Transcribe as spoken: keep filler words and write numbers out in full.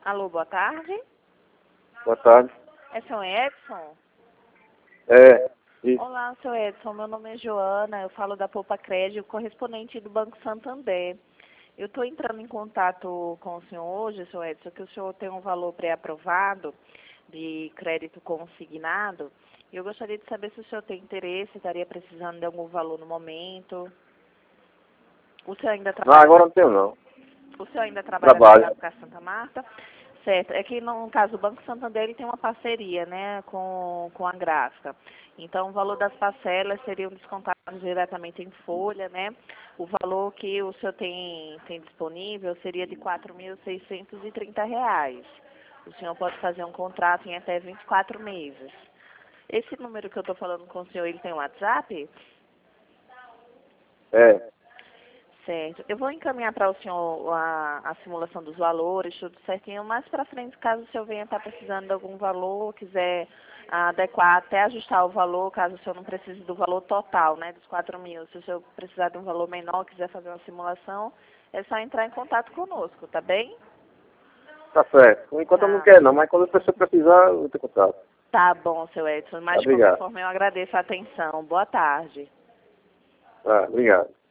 Alô, boa tarde. Boa tarde. É seu Edson? É, isso. Olá, seu Edson. Meu nome é Joana. Eu falo da Poupa Crédito, correspondente do Banco Santander. Eu estou entrando em contato com o senhor hoje, seu Edson, que o senhor tem um valor pré-aprovado de crédito consignado. E eu gostaria de saber se o senhor tem interesse, estaria precisando de algum valor no momento. O senhor ainda Não, trabalha agora na... não tenho não. O senhor ainda trabalha na Trabalho. Gráfica Santa Marta? Certo. É que, no caso, o Banco Santander ele tem uma parceria, né, com, com a Gráfica. Então, o valor das parcelas seriam descontados diretamente em folha, né? O valor que o senhor tem, tem disponível seria de quatro mil seiscentos e trinta reais. O senhor pode fazer um contrato em até vinte e quatro meses. Esse número que eu estou falando com o senhor, ele tem um WhatsApp? É, Certo. Eu vou encaminhar para o senhor a, a simulação dos valores, tudo certinho. Mais para frente, caso o senhor venha estar precisando de algum valor, quiser adequar, até ajustar o valor, caso o senhor não precise do valor total, né, dos quatro mil. Se o senhor precisar de um valor menor, quiser fazer uma simulação, é só entrar em contato conosco, tá bem? tá certo. Por enquanto eu não Tá. quero não, mas quando a pessoa precisar, eu vou ter contato. Tá bom, seu Edson. Mas de qualquer Obrigado. forma, eu agradeço a atenção. Boa tarde. Tá, obrigado.